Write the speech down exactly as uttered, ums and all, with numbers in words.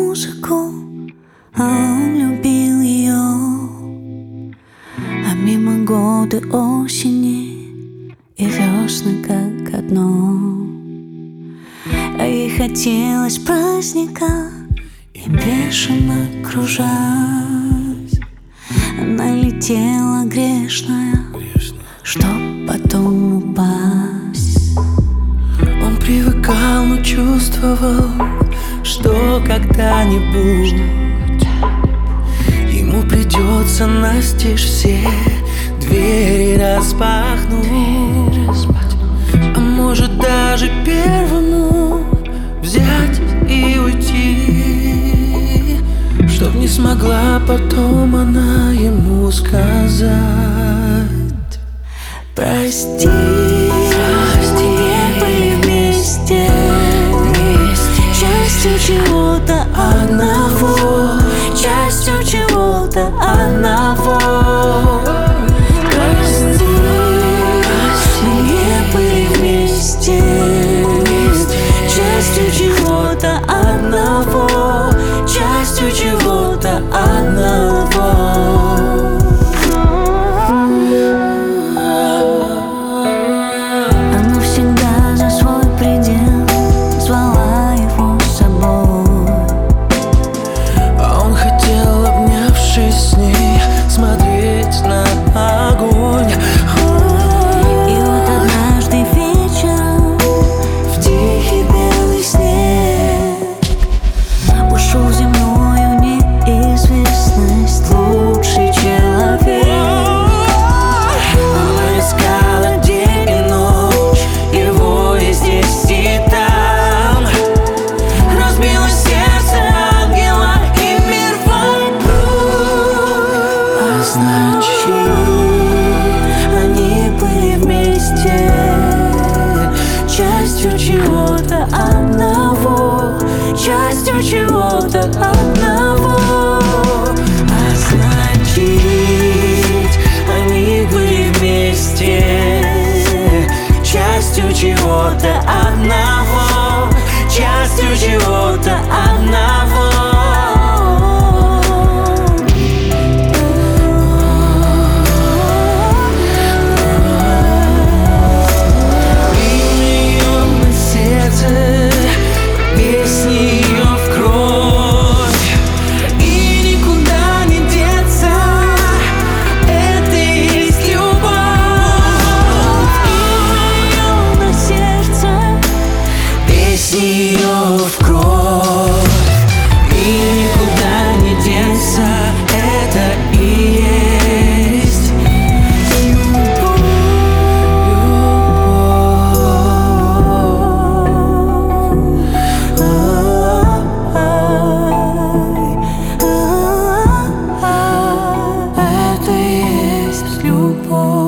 музыку, а он любил ее. А мимо годы осени и весны как одно. А ей хотелось праздника и бешено кружась. Она летела грешная, чтоб потом упасть. Он привыкал, но чувствовал, что когда-нибудь ему придется настежь все двери распахнуть. А может даже первому взять и уйти, чтоб не смогла потом она ему сказать: прости, прости, не были вместе, вместе, частью чего-то одного, частью чего-то одного. Прости, прости, не были вместе, вместе, частью чего-то одного, частью чего-то одного. Смотреть на огонь. И вот однажды вечером в тихий белый снег ушел в земную неизвестность лучший человек. Она искала день и ночь, его и здесь, и там. Разбилось сердце ангела и мир вокруг. А значит, они были вместе, частью чего-то одного, частью чего-то одного. а значит, они были вместе, частью чего-то одного, частью чего-то одного. Ее в кровь, и никуда не деться, это и есть любовь. Это и есть любовь.